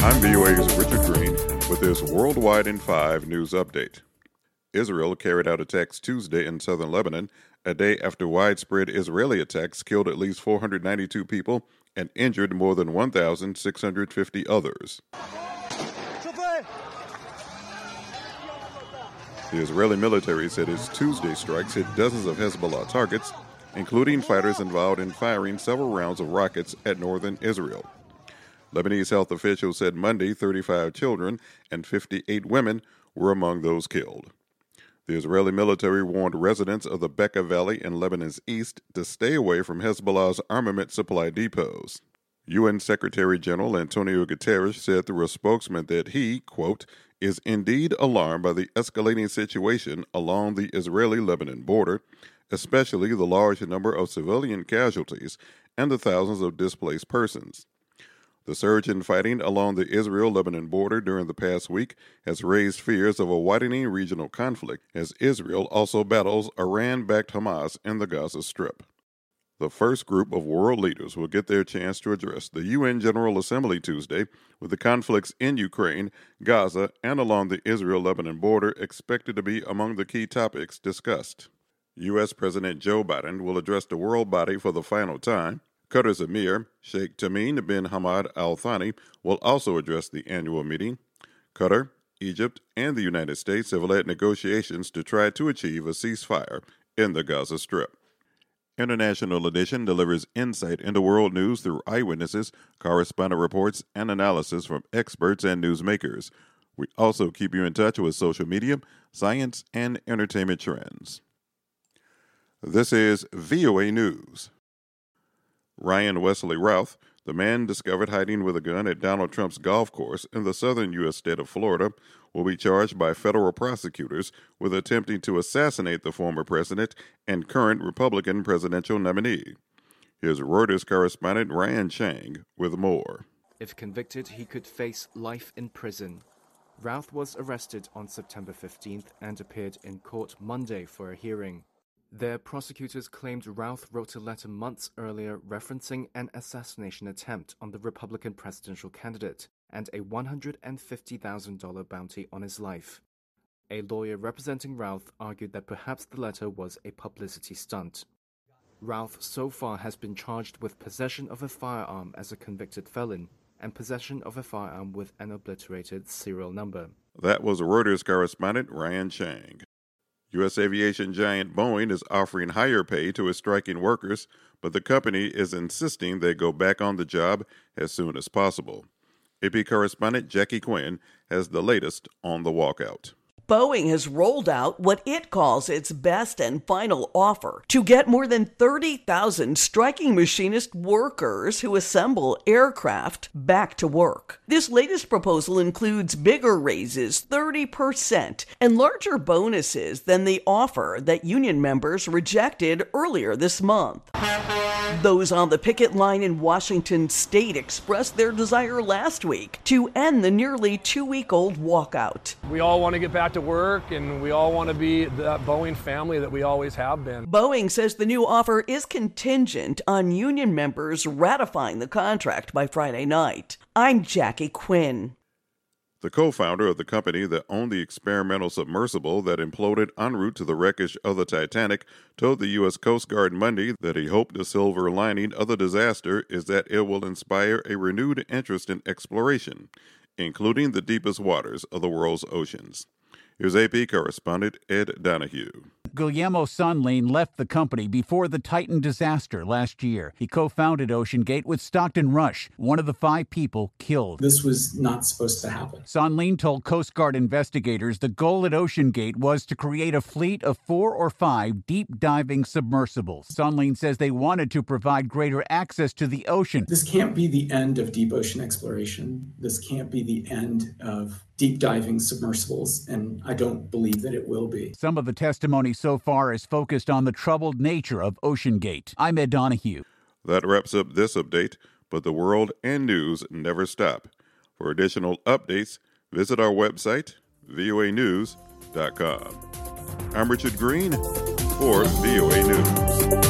I'm VOA's Richard Green with this Worldwide in 5 news update. Israel carried out attacks Tuesday in southern Lebanon, a day after widespread Israeli attacks killed at least 492 people and injured more than 1,650 others. The Israeli military said its Tuesday strikes hit dozens of Hezbollah targets, including fighters involved in firing several rounds of rockets at northern Israel. Lebanese health officials said Monday 35 children and 58 women were among those killed. The Israeli military warned residents of the Bekaa Valley in Lebanon's east to stay away from Hezbollah's armament supply depots. UN Secretary General Antonio Guterres said through a spokesman that he, quote, is indeed alarmed by the escalating situation along the Israeli-Lebanon border, especially the large number of civilian casualties and the thousands of displaced persons. The surge in fighting along the Israel-Lebanon border during the past week has raised fears of a widening regional conflict as Israel also battles Iran-backed Hamas in the Gaza Strip. The first group of world leaders will get their chance to address the UN General Assembly Tuesday, with the conflicts in Ukraine, Gaza, and along the Israel-Lebanon border expected to be among the key topics discussed. U.S. President Joe Biden will address the world body for the final time. Qatar's Emir, Sheikh Tamim bin Hamad Al Thani, will also address the annual meeting. Qatar, Egypt, and the United States have led negotiations to try to achieve a ceasefire in the Gaza Strip. International Edition delivers insight into world news through eyewitnesses, correspondent reports, and analysis from experts and newsmakers. We also keep you in touch with social media, science, and entertainment trends. This is VOA News. Ryan Wesley Routh, the man discovered hiding with a gun at Donald Trump's golf course in the southern U.S. state of Florida, will be charged by federal prosecutors with attempting to assassinate the former president and current Republican presidential nominee. Here's Reuters correspondent Ryan Chang with more. If convicted, he could face life in prison. Routh was arrested on September 15th and appeared in court Monday for a hearing. Their prosecutors claimed Routh wrote a letter months earlier referencing an assassination attempt on the Republican presidential candidate and a $150,000 bounty on his life. A lawyer representing Routh argued that perhaps the letter was a publicity stunt. Routh so far has been charged with possession of a firearm as a convicted felon and possession of a firearm with an obliterated serial number. That was Reuters correspondent Ryan Chang. U.S. aviation giant Boeing is offering higher pay to its striking workers, but the company is insisting they go back on the job as soon as possible. AP correspondent Jackie Quinn has the latest on the walkout. Boeing has rolled out what it calls its best and final offer to get more than 30,000 striking machinist workers who assemble aircraft back to work. This latest proposal includes bigger raises, 30%, and larger bonuses than the offer that union members rejected earlier this month. Those on the picket line in Washington state expressed their desire last week to end the nearly 2-week-old walkout. We all want to get back to work, and we all want to be that Boeing family that we always have been. Boeing says the new offer is contingent on union members ratifying the contract by Friday night. I'm Jackie Quinn. The co-founder of the company that owned the experimental submersible that imploded en route to the wreckage of the Titanic told the U.S. Coast Guard Monday that he hoped the silver lining of the disaster is that it will inspire a renewed interest in exploration, including the deepest waters of the world's oceans. Here's AP correspondent Ed Donahue. Guillermo Sonlin left the company before the Titan disaster last year. He co-founded OceanGate with Stockton Rush, one of the 5 people killed. This was not supposed to happen. Sonlin told Coast Guard investigators the goal at OceanGate was to create a fleet of 4 or 5 deep-diving submersibles. Sonlin says they wanted to provide greater access to the ocean. This can't be the end of deep ocean exploration. This can't be the end of deep diving submersibles, and I don't believe that it will be. Some of the testimony so far is focused on the troubled nature of OceanGate. I'm Ed Donahue. That wraps up this update, but the world and news never stop. For additional updates, visit our website, voanews.com. I'm Richard Green for VOA News.